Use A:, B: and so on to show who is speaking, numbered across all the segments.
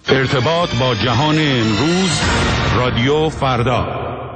A: ارتباط با جهان امروز، رادیو فردا.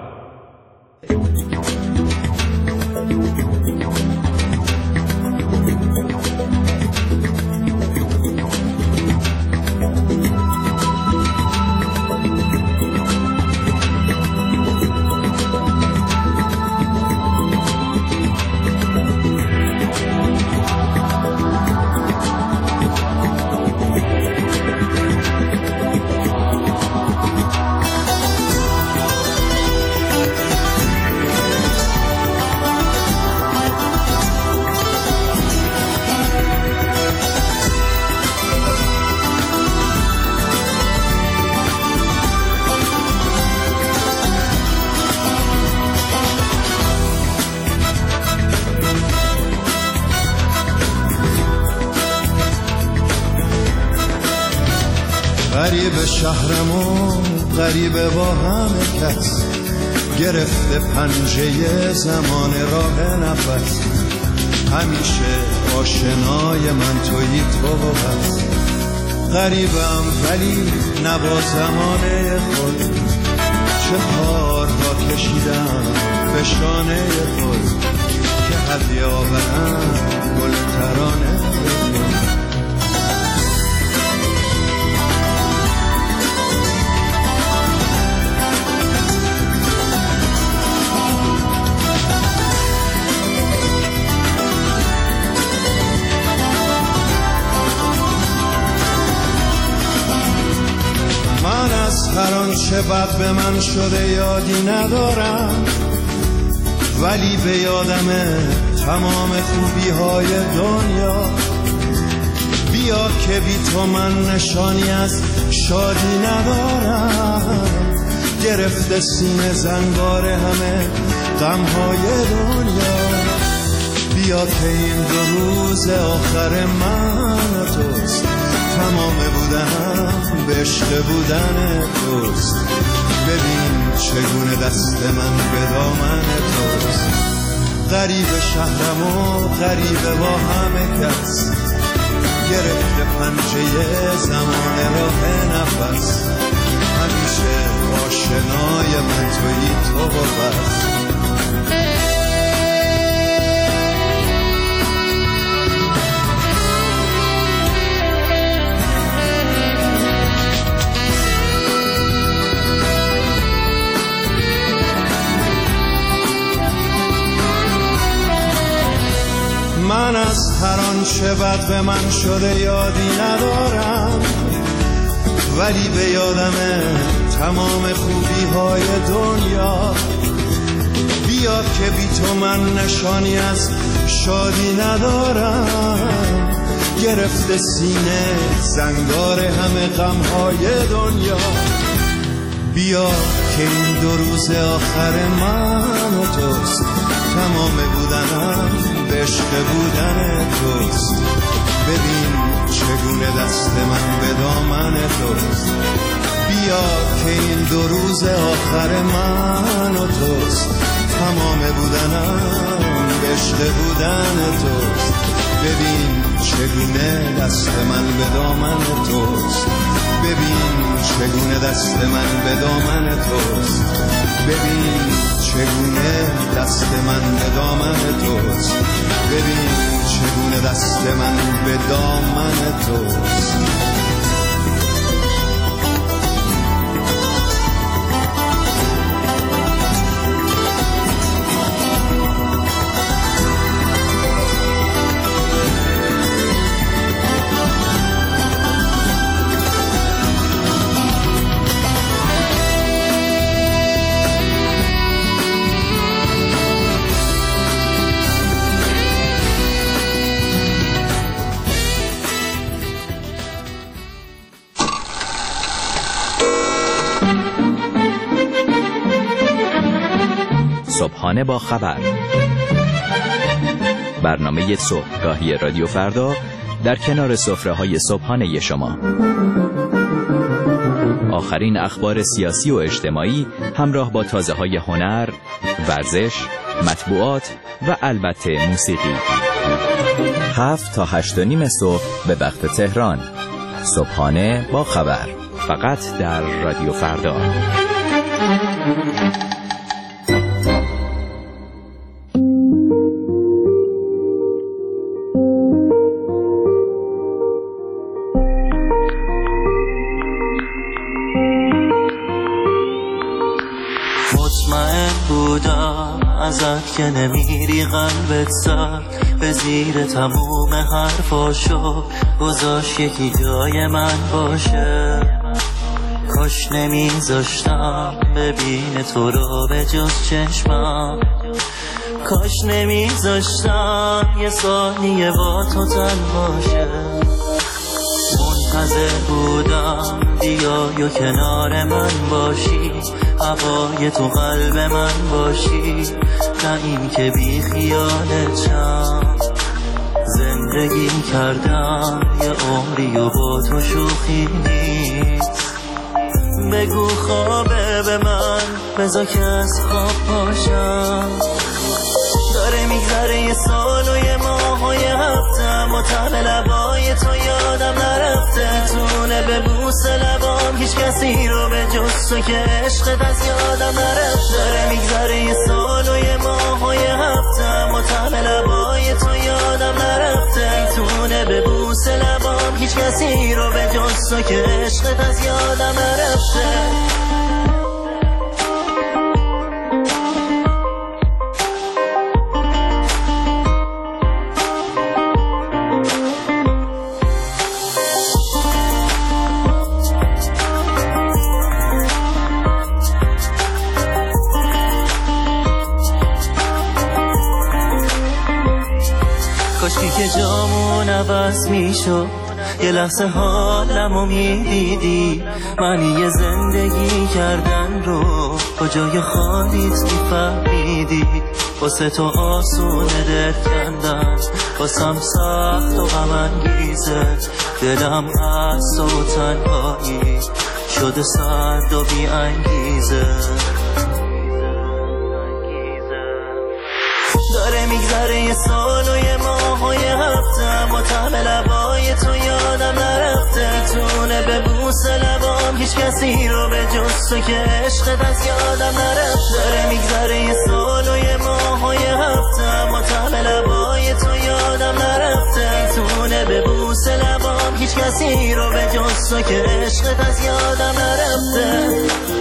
B: غریب شهرم و غریب با همه کس، گرفته پنجه زمان راه نفس. همیشه آشنای من تویی تو و بس. غریبم ولی نبا زمانه خود، چه کارها کشیدم به شانه خود، که هدیه آورم گل ترانه خود. هر آنچه بد به من شده یادی ندارم، ولی به یادمه تمام خوبی های دنیا. بیا که بی تو من نشانی از شادی ندارم، گرفته سینه زنگار همه غم های دنیا. بیا که این 2 روز آخر من توست، تمام بودنم به عشق بودن توست. ببین چگونه دست من به دامن توست. غریب شهرم و غریب با همه کس، گرفته پنجه زمان راه نفس. همیشه آشنای من تویی تو و بس. من از هر آنچه بد به من شده یادی ندارم، ولی به یادمه تمام خوبی های دنیا. بیا که بی تو من نشانی از شادی ندارم، گرفته سینه زنگار همه غم های دنیا. بیا که این 2 روز آخر من و توست، تمام بودنم به عشق بودن توست. ببین چگونه دست من به دامن توست. بیا که این 2 روز آخر من و توست، تمام بودنم به عشق بودن توست. ببین چگونه دست من به دامن توست. ببین چگونه دست من به دامن توست. ببین چگونه دست من به دامن توست. ببین چگونه دست من به دامن توست.
C: صبحانه با خبر، برنامه صبحگاهی رادیو فردا در کنار سفره‌های صبحانه شما. آخرین اخبار سیاسی و اجتماعی همراه با تازه‌های هنر، ورزش، مطبوعات و البته موسیقی. 7 تا 8:30 صبح به وقت تهران. صبحانه با خبر. فقط در رادیو فردا.
D: مطمئن بودم ازت که نمیری قلبت سر به زیر تموم حرفاشو گذاشت یکی جای من باشه. کاش نمیذاشتم ببین تو رو به جز چشمم، کاش نمیذاشتم یه ثانیه با تو تن باشه. منتظر بودم بیای و کنار من باشی، هوای تو قلب من باشی، نه این که بی خیالت شم. زندگی کردم یه عمری و با تو شوخی نیست. بگو خوابه به من، بذار که از خواب پاشم. داره میگذره یه سال و یه ماه و یه هفتم و طعم لبای تو یادم نرفته. تونه به بوس لبام هیچ کسی رو به جز تو که عشقت از یادم نرفته. داره میگذره یه سال و یه ماه و یه هفتم و طعم لبای تو یادم نرفته. تونه به بوس لبام هیچ کسی رو به جز تو که عشقت از یادم نرفته. کاشکی که جامون عوض میشد، یه لحظه حالمو میدیدی. معنی زندگی کردن رو کجای خالیت میفهمیدی. واسه تو آسونه دل کندن، واسم سخت و غم انگیزه. دلم از تو تنهایی شده سرد و بی انگیزه. داره میگذره یه سال و یه ماه و یه هفتم و طعم لبای تو یادم نرفته. تونه به بوس لبام هیچ کسی رو به جز تو که عشقت از یادم نرفته. داره میگذره یه سال و یه ماه و یه هفتم و طعم لبای تو یادم نرفته. تونه به بوس لبام هیچ کسی رو به جز تو که عشقت از یادم نرفته.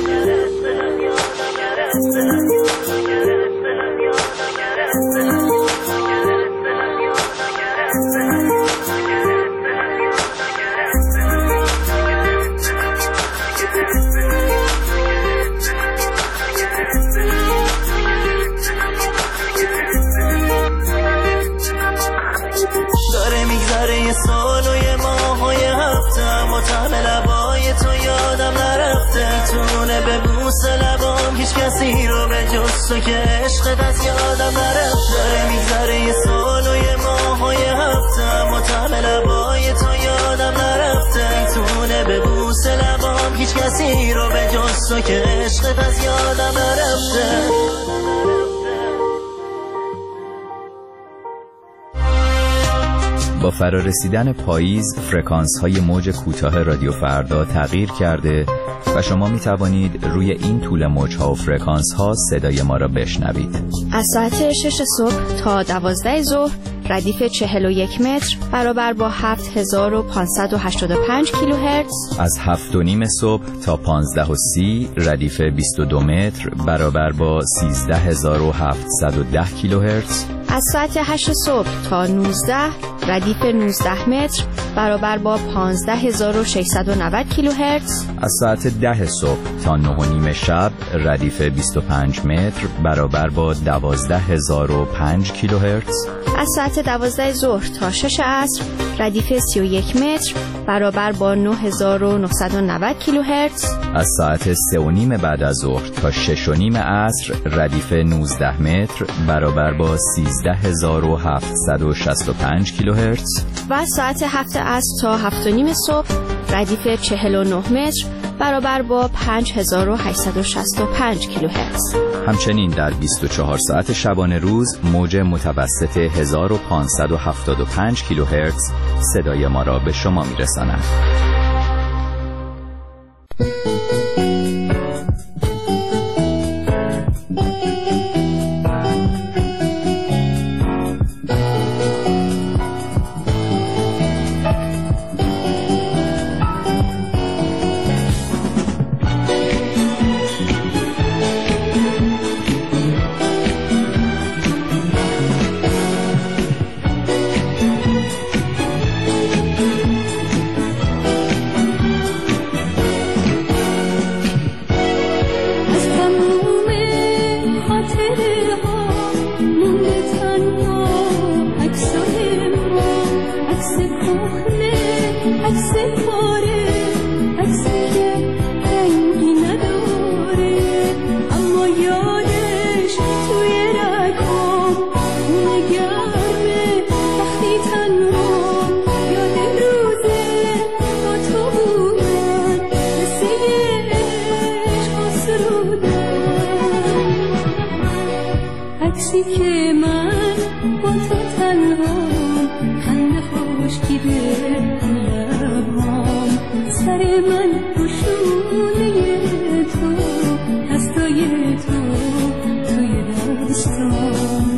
D: داره میگذره یه سال و یه ماه و یه هفتم و طعم لبای تو یادم نرفته. تونه به بوس لبام هیچ کسی رو به جز تو که عشقت از یادم نرفته. داره میگذره یه سال و یه ماه و یه هفتم و طعم لبای تو یادم نرفته. تونه به بوس لبام هیچ کسی رو به جز تو که عشقت از یادم نرفته.
C: با فرارسیدن پاییز فرکانس‌های موج کوتاه رادیو فردا تغییر کرده و شما می توانید روی این طول موج‌ها و فرکانس‌ها صدای ما را بشنوید.
E: از ساعت 6 صبح تا 12 ظهر ردیف 41 متر برابر با 7585 کیلوهرتز.
C: از 7:30 صبح تا 15:30 ردیف 22 متر برابر با 13710 کیلوهرتز.
E: از ساعت 8 صبح تا 19 ردیف 19 متر برابر با 15690 کیلوهرتز.
C: از ساعت 10 صبح تا 9:30 شب ردیف 25 متر برابر با 12005 کیلوهرتز.
E: از ساعت 12 ظهر تا 6 عصر ردیف 31 متر برابر با 9990 کیلوهرتز.
C: از ساعت 3:30 بعد از ظهر تا 6:30 عصر ردیف 19 متر برابر با 13765 کیلوهرتز.
E: و از ساعت 7 عصر تا 7:30 صبح ردیف 49 متر برابر با 5865 کیلوهرتز.
C: همچنین در 24 ساعت شبانه روز موج متوسط 1575 کیلوهرتز صدای ما را به شما می‌رساند.
F: سر من روشونه تو، دستای تو توی دستام.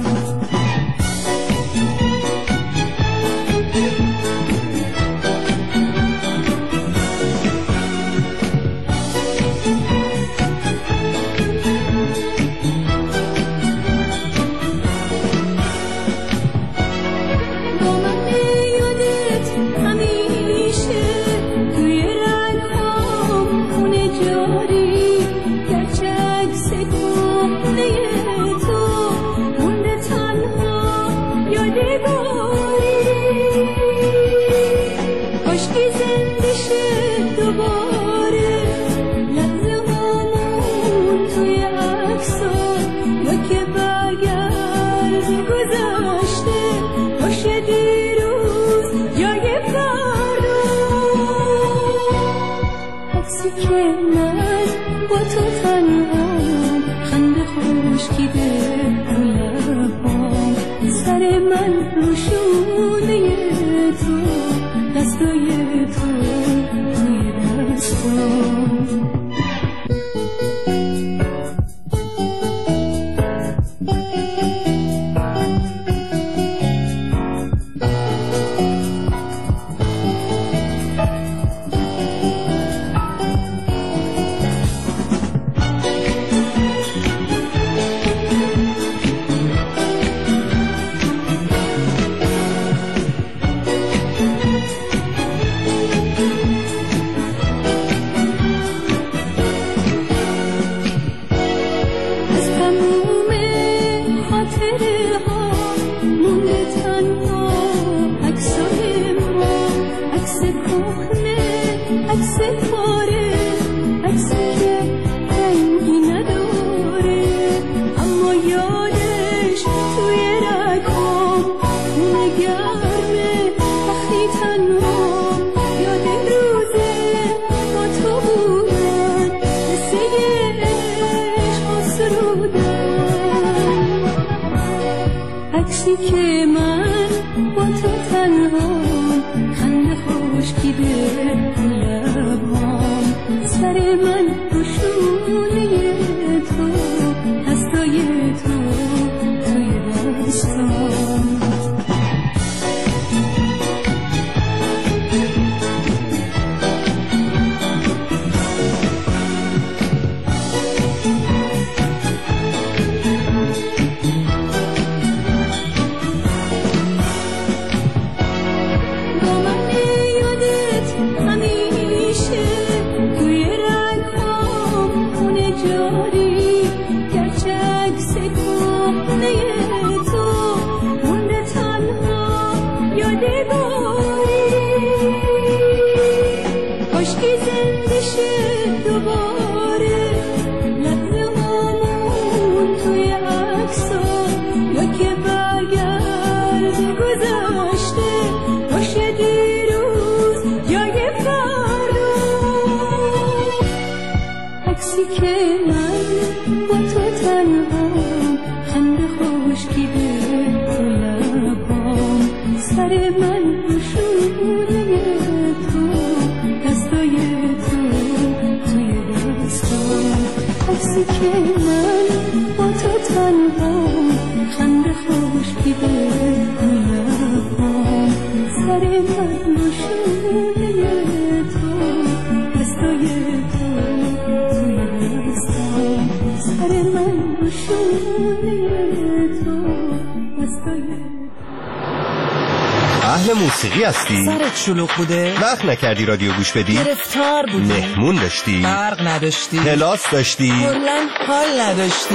G: اهل موسیقی هستی؟
H: سرت شلوغ بوده؟
G: وقت نکردی رادیو گوش بدی؟
H: گرفتار بودی؟
G: مهمون داشتی؟
H: برق نداشتی؟
G: کلاس داشتی؟
H: کلاً حال نداشتی؟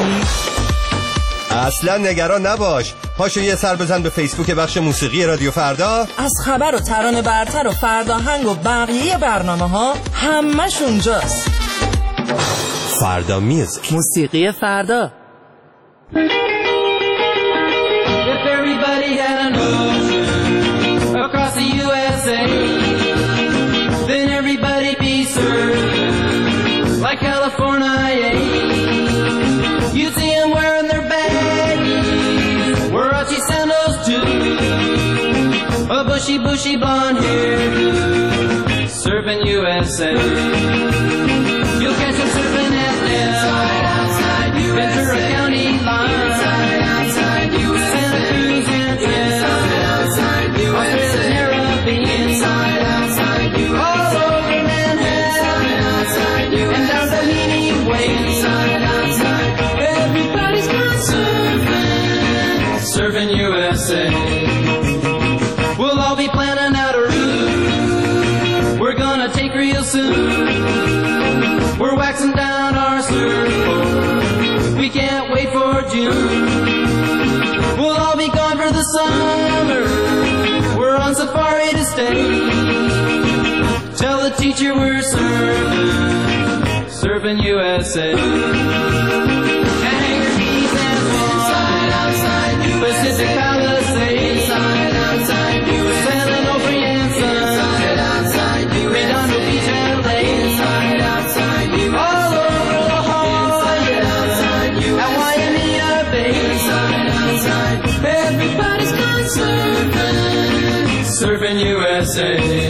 G: اصلا نگران نباش، پاشو یه سر بزن به فیسبوک بخش موسیقی رادیو فردا.
H: از خبر و ترانه برتر و فرداهنگ و بقیه برنامه ها همش اونجاست.
G: فردا میوزیک،
H: موسیقی فردا.
I: If everybody had an ocean across the USA, then everybody'd be served like California. You'd see them wearing their baggies, Warachi sandals too, a bushy blonde hair, surfing Surfing USA. You'll catch them surfing at Ventura County line, Santa Cruz and Caribbean, all over Manhattan, and down Bellini Way. Everybody's gone surfing USA. We'll all be planning out a route we're gonna take real soon. We're waxing down our surfboard, we can't wait for June. We'll all be gone for the summer, we're on safari to stay. Tell the teacher we're surfing USA. Hangar Keys and Hawaii, Pacific Palisades, San Onofre and Sun, Redondo Beach and Lake, all over La Jolla and Waimea Bay. Everybody's gone surfing USA.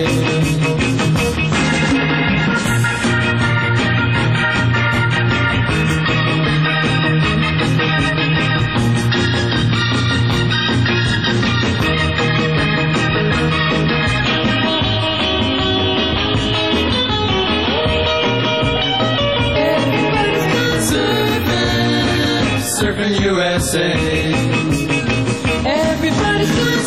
I: Surfing USA. Everybody's gone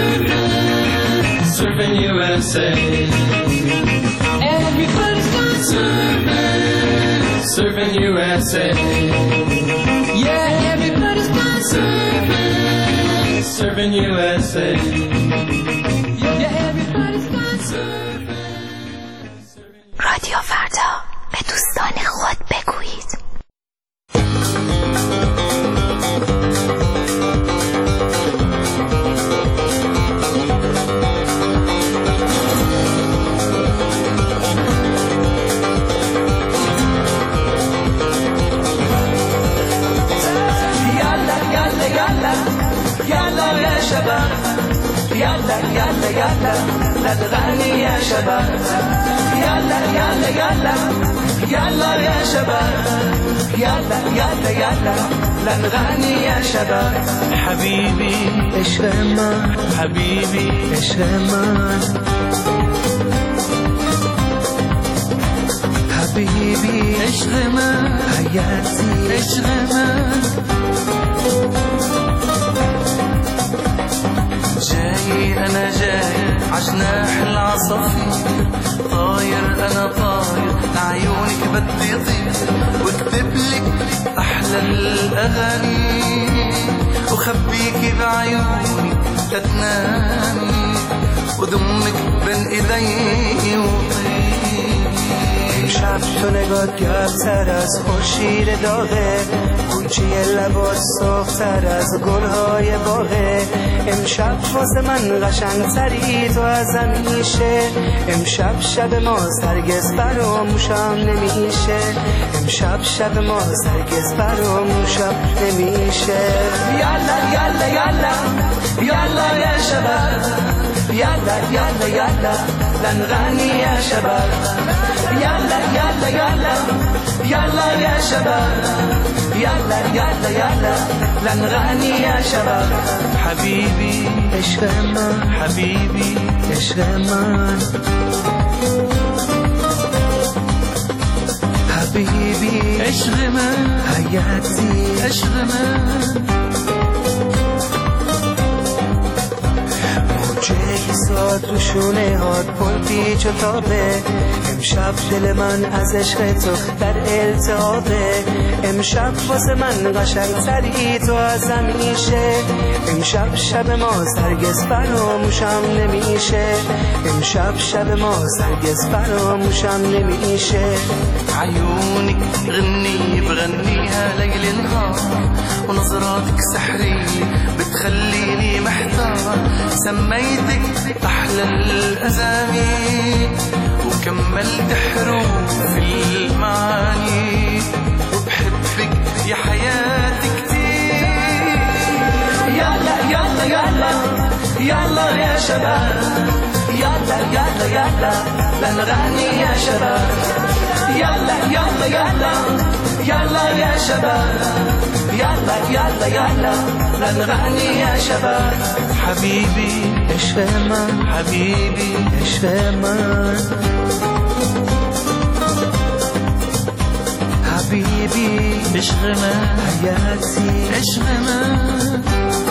I: surfing USA. Everybody's gone surfing USA. Yeah, everybody's gone surfing USA. Yeah, everybody's gone surfing.
J: رادیو فردا، به دوستان خود بگویید.
K: يلا يلا يلا لا تغني يا شباب. يلا يلا يلا يلا يا شباب. يلا يلا يلا لا نغني يا شباب. حبيبي عشق من، حبيبي عشق من، حبيبي عشق من، حياتي عشق من. جاي أنا جاي عجناح العصافير، طاير أنا طاير لعيونك بدي طير، واكتبلك أحلى الأغاني، وخبيكي بعيوني تتنامي، وضمك بين إيدي وطير. امشب تو نگات گرمتر از خورشید داغه، گوچه لبات سرخ‌تر از گلهای باغه. امشب واسه من قشنگتری تو از همیشه، امشب شب ما هرگز فراموشم نمیشه، امشب شب ما هرگز فراموشم نمیشه. یالا یالا یالا یالا یا شباب. يلا يلا يلا لنغني يا شباب. يلا يلا يلا يلا يا شباب. يلا يلا يلا لنغني يا شباب. حبيبي عشق من، حبيبي عشق من، حبيبي عشق من، حياتي عشق من. ساد رو شونه هات پل پیچ و تابه، امشب دل من از عشق تو در التهابه. امشب واسه من قشنگتری تو از همیشه، امشب شب ما هرگز فراموشم نمیشه، امشب شب ما هرگز فراموشم نمیشه. عيونك غني بغنيها ليل نهار، ونظراتك سحرية بتخليني محتار. سميتك أحلى الأسامي، وكملت حروف المعاني، وبحبك يا حياتي كتير. يلا يلا يلا يلا يا شباب. يلا يلا يلا لنغني يا شباب يلا يلا يلا يلا يا شباب يلا يلا يلا لنغني يا شباب حبيبي عشق من حبيبي عشق من حبيبي عشق من حياتي عشق من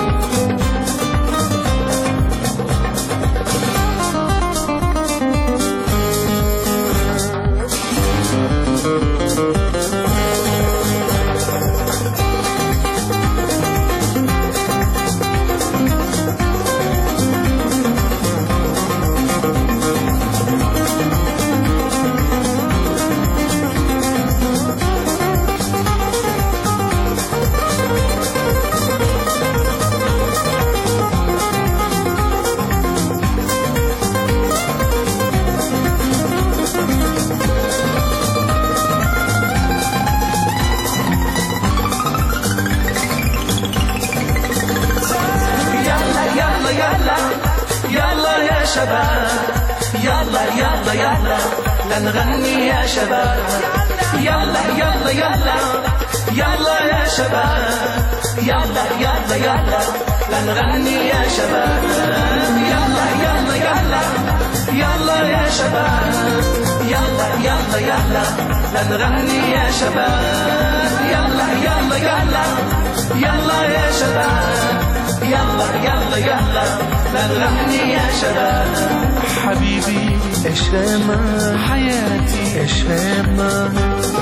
K: لنغني يا شباب يلا يلا يلا يلا يا شباب يلا يلا يلا لنغني يا شباب يلا يلا يلا يلا يا شباب يلا يلا يلا لنغني يا شباب يلا يلا يلا يلا يا شباب يلا يلا يلا لنغني يا شباب حبيبي عشق من حياتي عشق من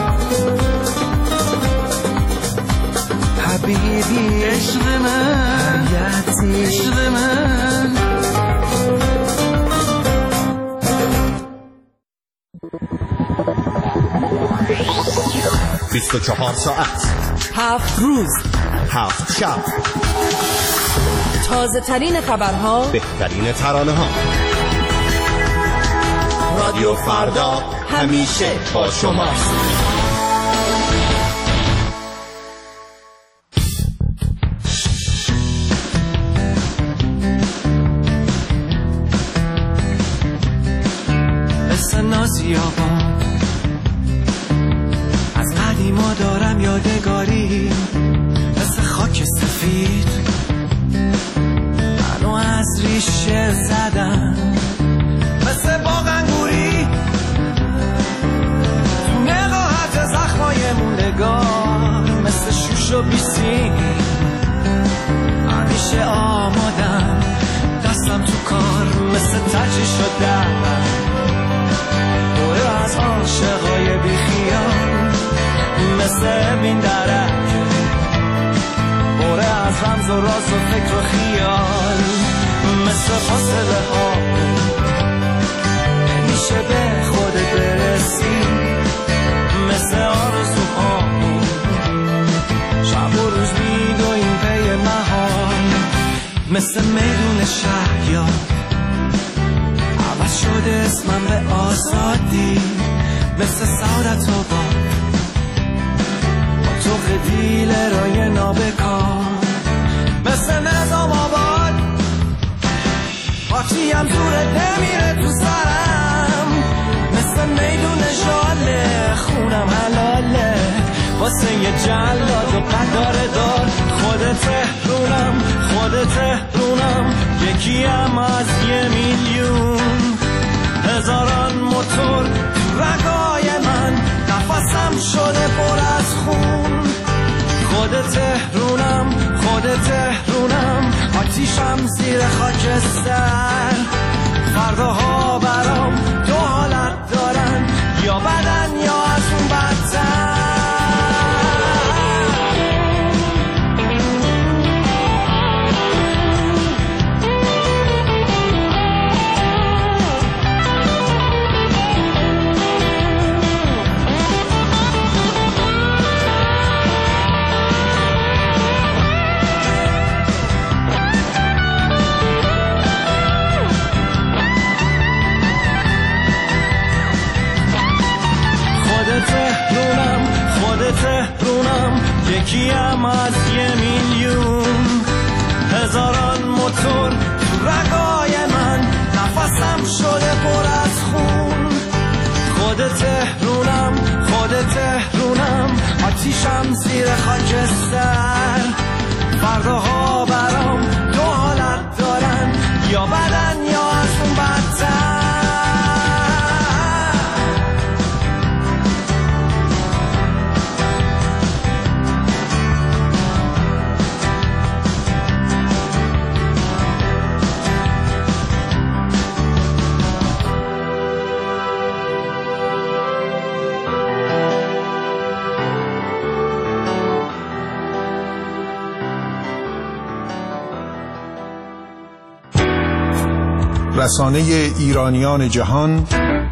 K: حبيبي عشق من حياتي عشق من
G: 24 ساعت
H: 7 روز
G: 7 شب
H: تازه ترین خبرها
G: بهترین ترانه ها رادیو فردا همیشه با شماست.
K: مثل نازی آباد از قدیما دارم یادگاری مثل خاک سفید منو از ریشه زدم مثل باغ انگوری تو نقاهت زخمای موندگار مثل شوش و بیسیم همیشه آمادم دستم تو کار مثل ترجیح شدم دوره از عاشقای بیخیال مثل بین درک دوره از رمز و راز و فکر و خیال مثل فاصله ها نمیشه به خودت برسی مثل آرزوها شب و روز میدویم پی مهار مثل میدون شهریار عوض شده اسمم به آزادی مثل سعادت و با تو خدیل رای نابکار مثل نظام آباد پاچی هم دوره نمیره تو سرم مثل میدون جاله خونم حلاله واسه یه جلاد و قدار دار خود تهرونم یکی هم از 1,000,000 هزاران موتور تو رگای من نفسم شده پر از خون خود تهرونم آتیشم زیر خاکستر فرداها برام دو حالت دارن یا بدن یا از اون بدتر تهرونم یکیم از 1,000,000 هزاران موتور تو رگای من نفسم شده پر از خون
B: تهرونم، خود تهرونم، آتیشم زیر خاکستر. فرداها برام دو حالت دارن، یا بدن یا از اون بدتر.
L: رسانه ایرانیان جهان،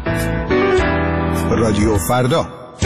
L: رادیو فردا.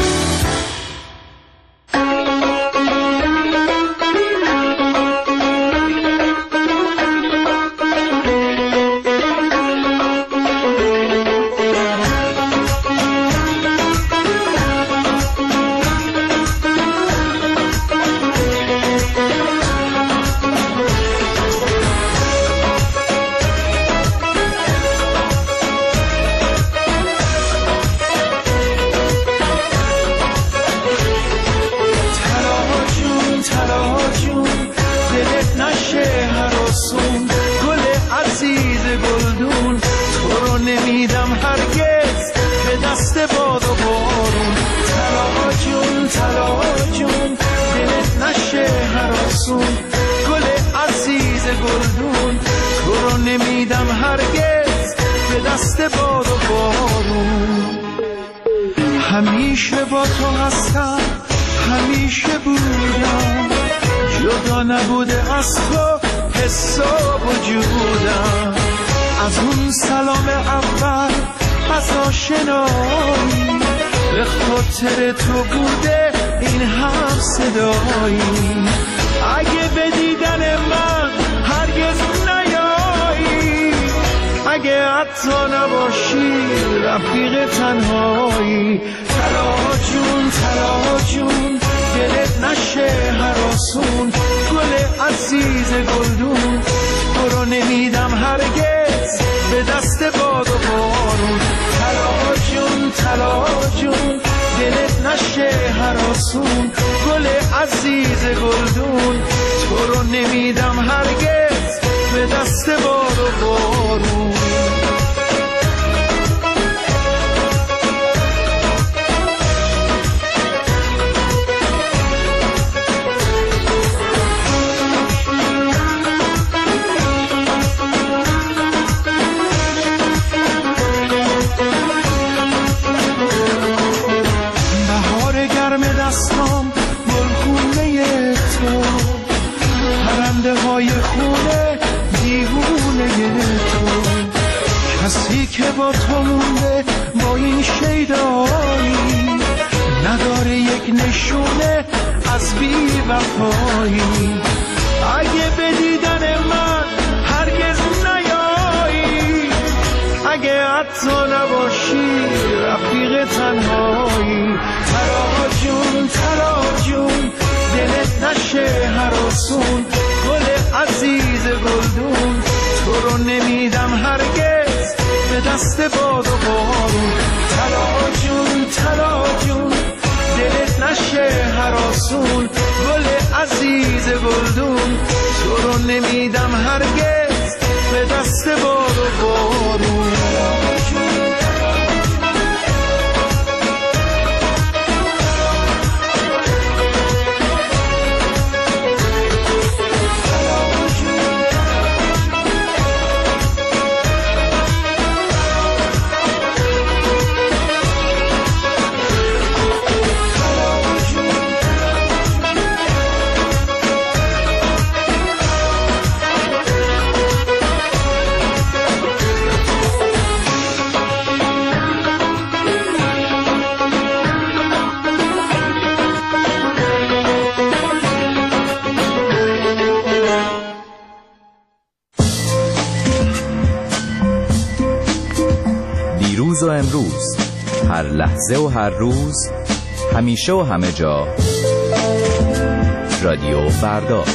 B: همیشه با تو هستم، همیشه بودم، جدا نبوده از تو حس و وجودم. از اون سلام اول، از آشنایی، به خاطر تو بوده این هم صدایی. اگه به دیدن من هرگز نیایی، اگه حتی نباشی رفیق تنهایی. طلا جون، طلا جون، دلت نشه هراسون، گل عزیز گلدون، تو رو نمیدم هرگز به دست باد و بارون. طلا جون، طلا جون، دلت نشه هراسون، گل عزیز گلدون، تو رو نمیدم هرگز به دست باد و بارون. کسی که با تو مونده با این شیدایی، نداره یک نشونه از بی وفایی. اگه به دیدن من هرگز نیایی، اگه حتی نباشی رفیق تنهایی. طلا جون، طلا جون، دلت نشه هراسون، گل عزیز گلدون، تو رو نمیدم هرگز به دست باد و بارون. طلا جون، طلا جون، دلت نشه هراسون، گل عزیز گلدون، تو رو نمیدم هرگز به دست باد و بارون.
C: دیروز و امروز، هر لحظه و هر روز، همیشه و همه جا، رادیو فردا.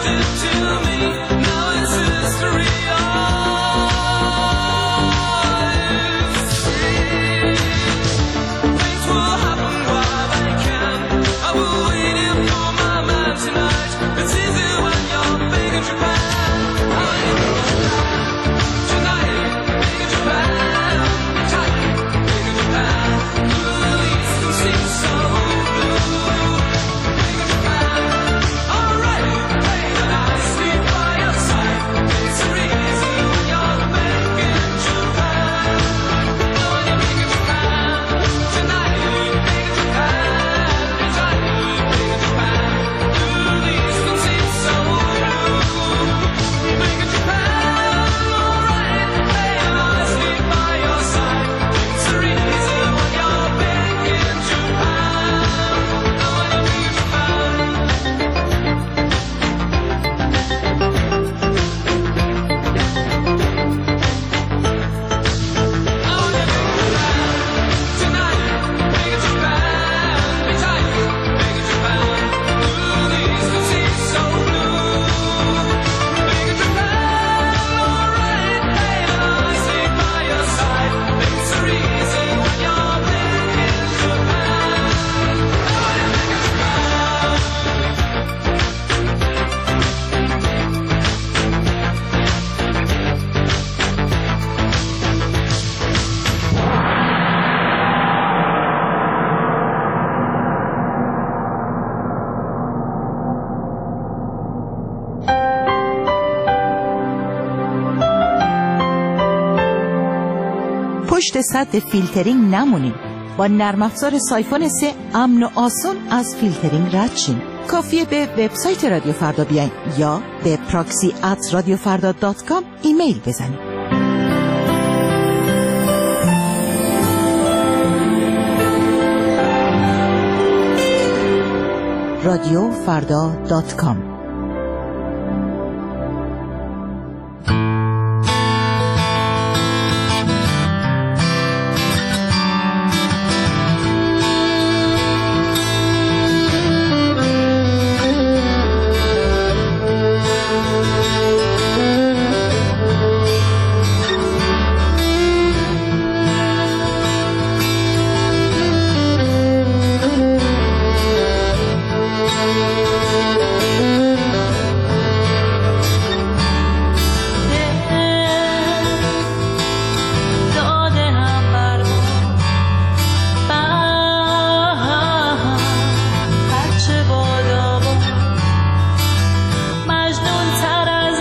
M: پشت سد فیلترینگ نمونین. با نرم افزار سایفون 3 امن و آسون از فیلترینگ رد شین. کافیه به وبسایت رادیو فردا بیاین یا به proxy@radiofarda.com ایمیل بزنید. radiofarda.com
F: مجنون تر از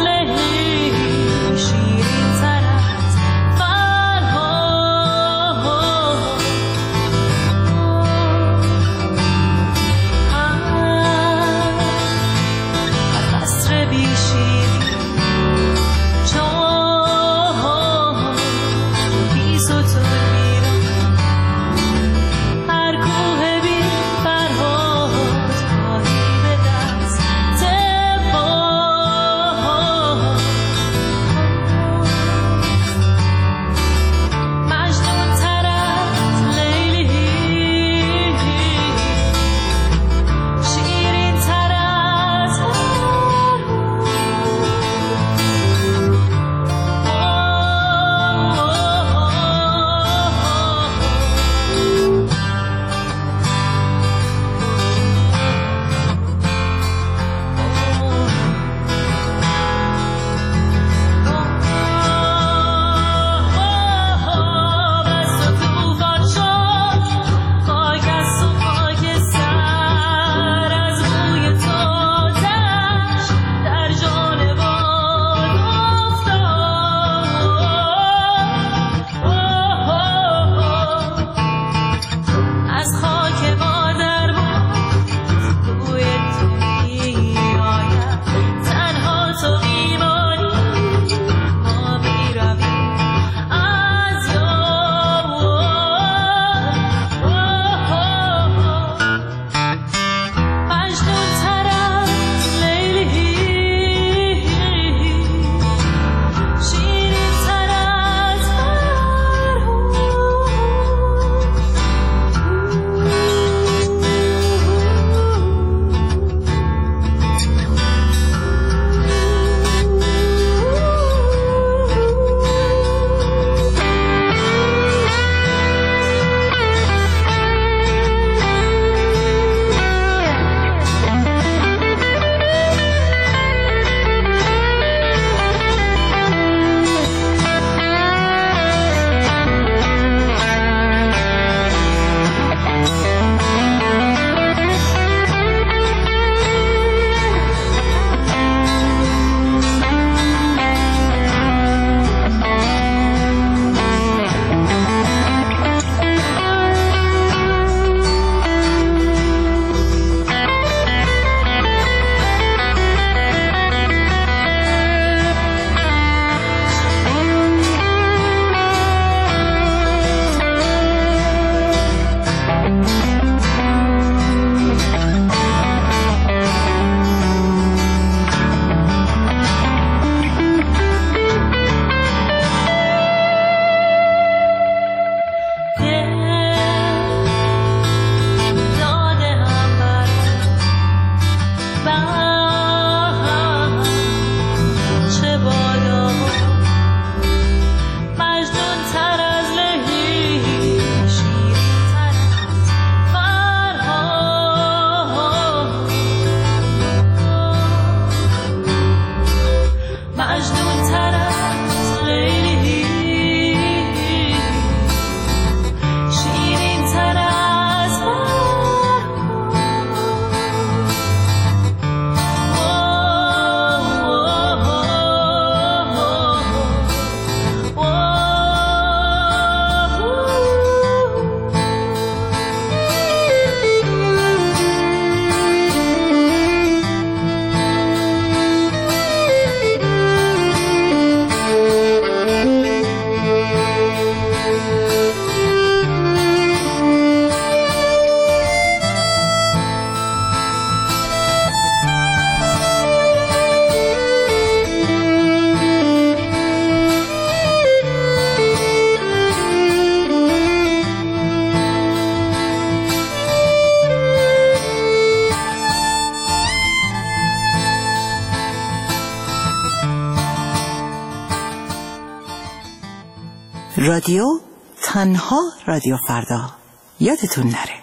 M: رادیو تنها رادیو فردا، یادتون نره.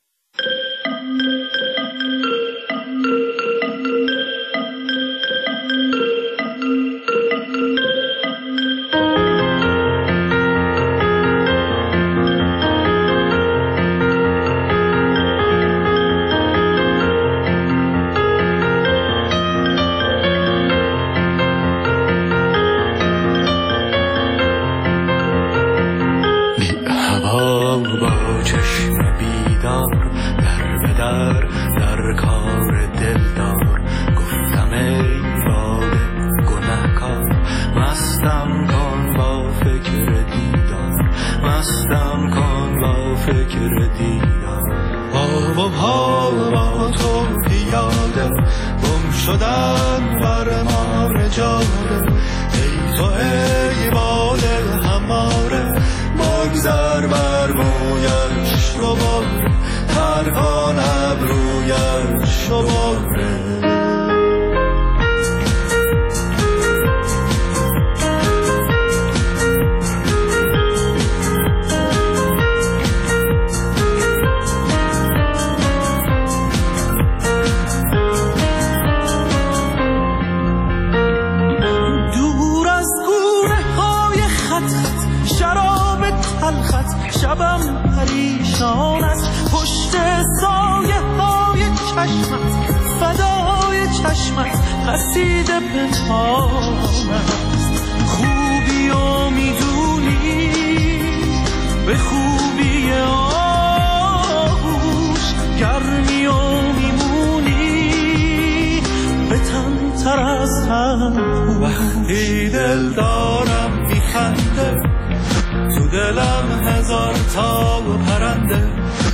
B: وقتی دل دارم میخنده تو دلم هزار تا پرنده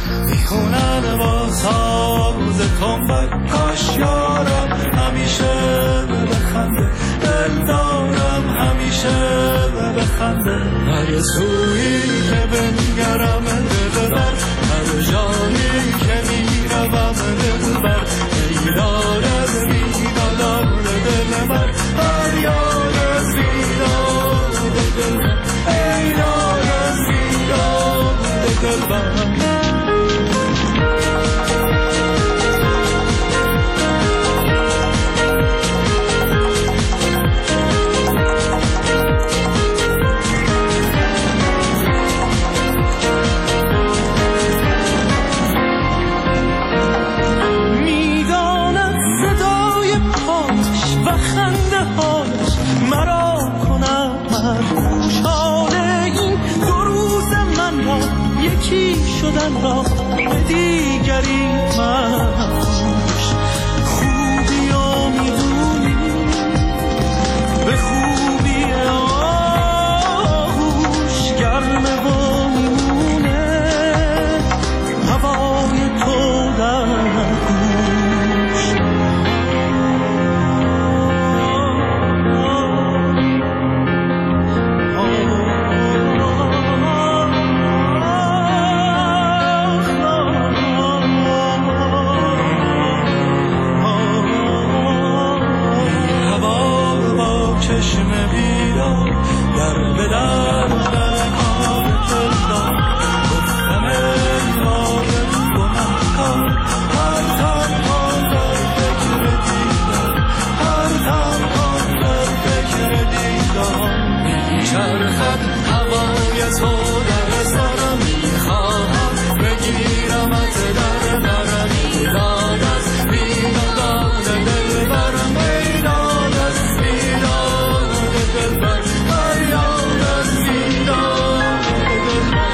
B: میخونن با ساز تنبک کاش یارم همیشه بخنده دل دارم همیشه بخنده هر سویی که بنگرم دل بر هر جایی که میروم دل بر ایدارد میدادم دل بر فریاد میداد دل بر ایدارد میداد دل بر شدن را به دیگری مش خوبی ها میدونی به خوبی آهوش گرمه و میمونه هوای تو در گوش چشم بیدار در بدر در کار دلدار گفتم ای یار گناهکار هر تنها در فکر دیدار هر تنها در فکر دیدار میچرخد هوای تو در سرم میخواهم بگیرمت در برم بیداد از بیدادان دل برم بیداد از بیداد دل بر فریاد از بیداد دل بر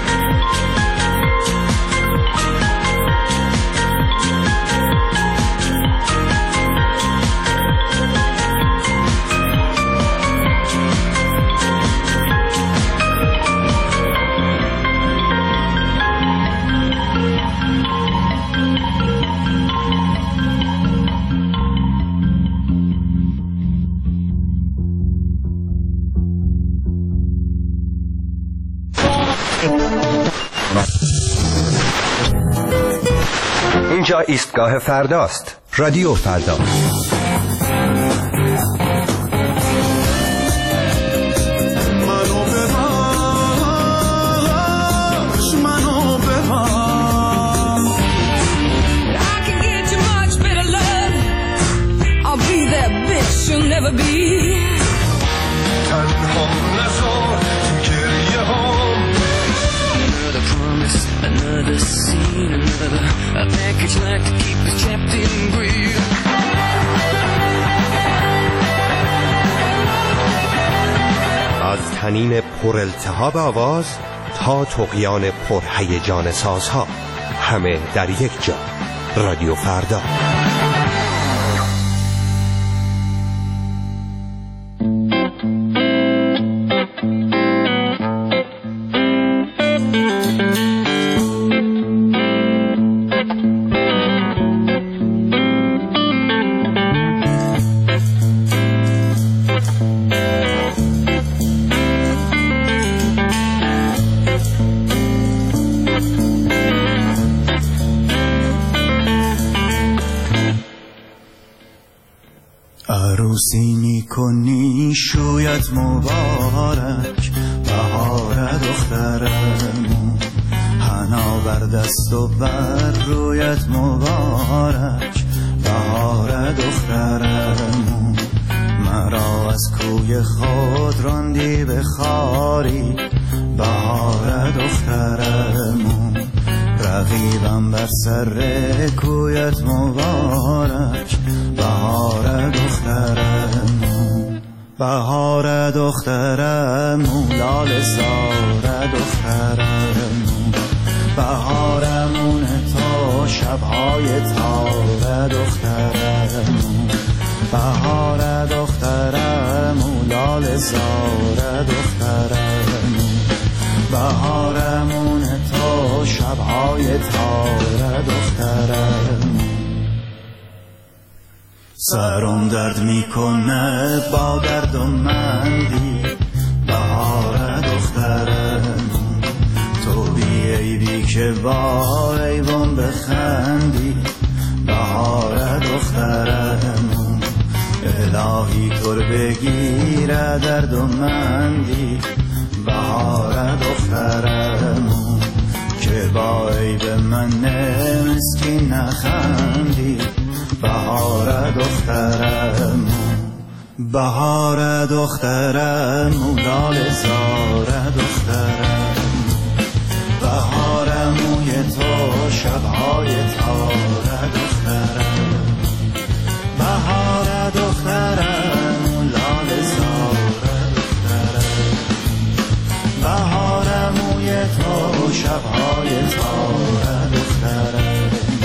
G: اینجا ایستگاه فرداست. رادیو فردا.
B: منو ببر
K: تنها نزار تو گریه هام. Another promise, another scene, another a package like to keep us trapped in greed.
G: از طنین پر التهاب آواز تا طغیان پر هیجان سازها، همه در یک جا. رادیو فردا.
B: عروسی میکنی شویت مبارک، بهار دخترمون، حنا بر دست و بر رویت مبارک، بهار دخترمون. مرا از کوی خود راندی به خاری، بهار دخترمون. رقیبم بر سر کویت مبارک، بهار دخترمون. بهار دخترمون، لاله زار دخترمون. بهارمون تا شبهای تار دخترمون. بهار دخترمون، لاله زار دخترمون. بهارمون تا شبهای تار دخترمون. سرم درد میکنه با درد و مندی، بهار دخترمون. تو بی عیبی که با ایوان بخندی، بهار دخترمون. الهی طور بگیره درد و مندی، بهار دخترمون. که با عیب من مسکین نخندی، بهار دخترمون. بهار دخترمون، لاله زار دخترمون. بهارموی تو شبهای تار دخترمون. بهار دخترمون، لاله زار دخترمون. بهارموی تو شبهای تار دخترمون.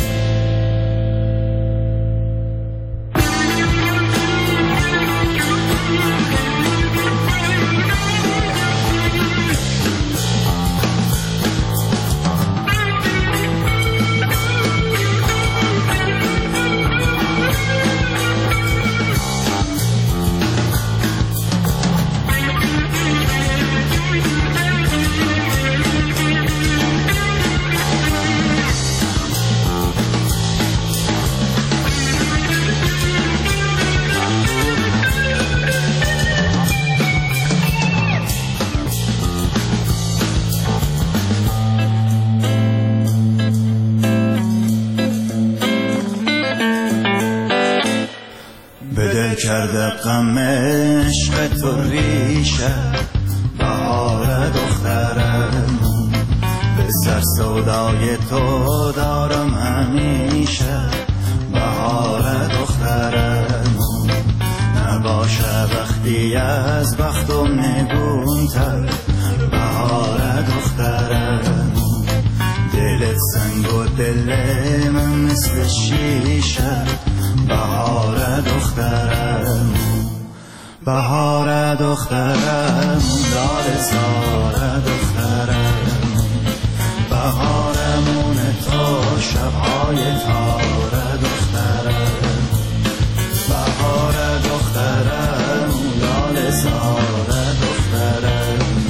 B: کرده غم عشق تو ریشه، بهار دخترمون. به سر سودای تو دارم همیشه، بهار دخترمون. نباشه وقتی از بختم نگونتر، بهار دخترمون. دلت سنگ و دل من مثل شیشه، بهار دخترمون. بهار دخترمون، لاله زار دخترمون. بهارمون تا شبهای تار دخترمون. بهار دخترمون، لاله زار دخترمون.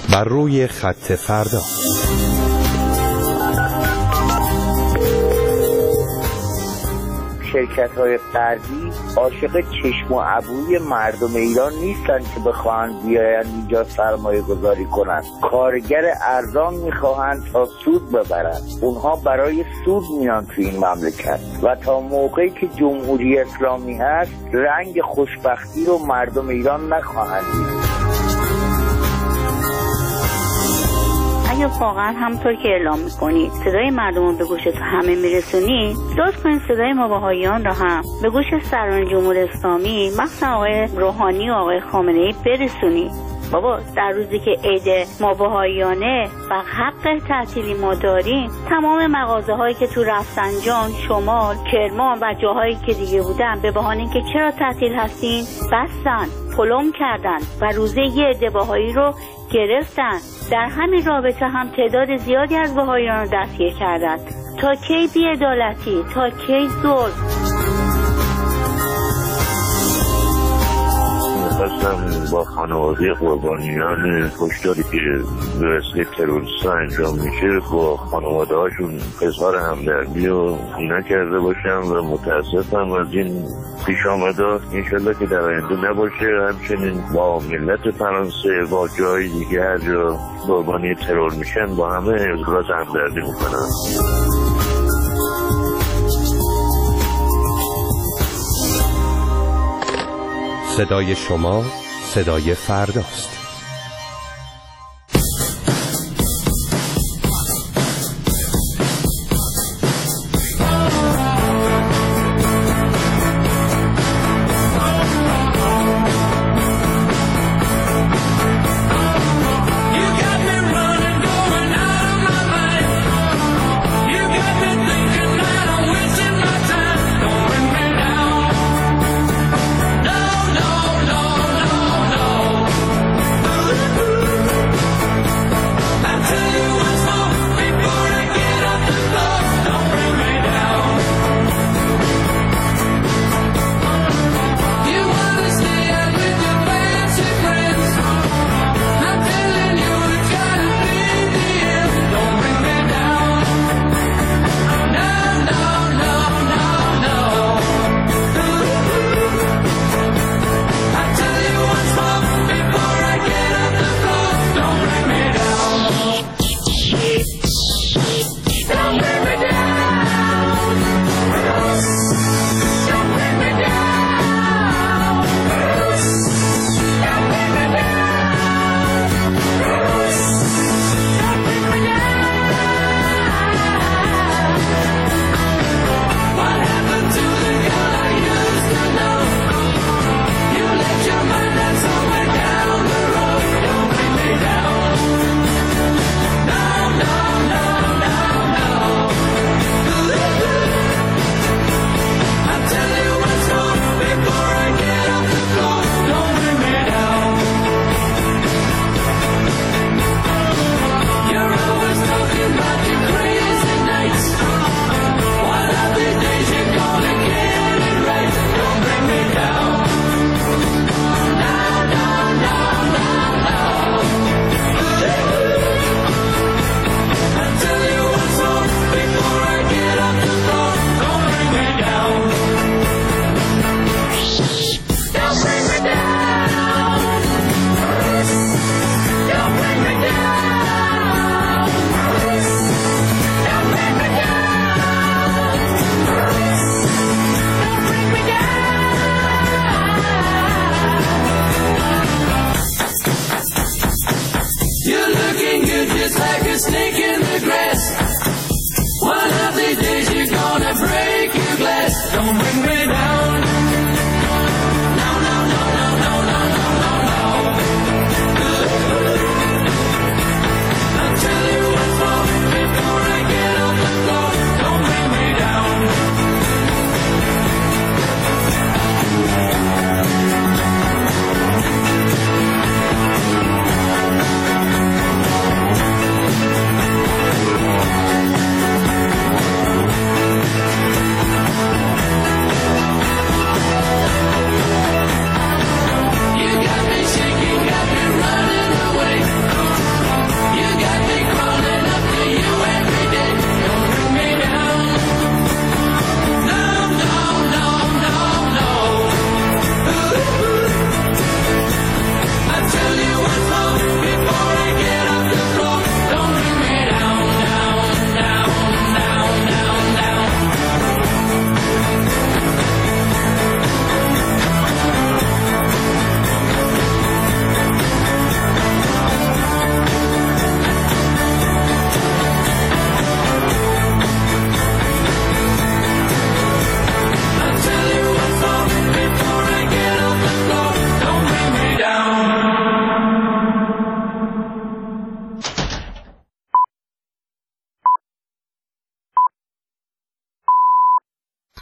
G: بر روی خط فردا.
N: شرکت‌های فردی عاشق چشم و ابروی مردم ایران نیستن که بخواهند بیاین اینجا سرمایه گذاری کنند. کارگر ارزان میخواهند تا سود ببرند. اونها برای سود میان تو این مملکت و تا موقعی که جمهوری اسلامی هست رنگ خوشبختی رو مردم ایران نخواهند دید.
O: اگه واقعا همونطور که اعلام میکنید صدای مردم رو به گوش تو همه میرسونید، لطف کنید صدای ما بهائیان رو هم به گوش سران جمهوری اسلامی، مخصوصا آقای روحانی و آقای خامنه‌ای برسونید. بابا در روزی که عید ما بهائیانه و حق تعطیلی ما داریم، تمام مغازه هایی که تو رفسنجان، شمال، کرمان و جاهایی که دیگه بودن به بهانه اینکه چرا تعطیل هستین بستن، پلم کردن و روزه یه عده بهایی رو گرفتن. در همین رابطه هم تعداد زیادی از بهائیان رو دستگیر کردن. تا کی بی‌عدالتی؟ تا کی ظلم؟
P: خواستم با خانواده قربانیان کشتاری که به وسیله تروریست‌ها انجام میشه با خانواده هاشون اظهار همدردی و اینا کرده باشم و متاسفم از این پیش آمده. انشالله که در آینده نباشه. همچنین با ملت فرانسه، با جای دیگه هر جا قربانی ترور میشن با همه اظهار همدردی میکنم.
G: صدای شما صدای فرداست.
K: Don't bring me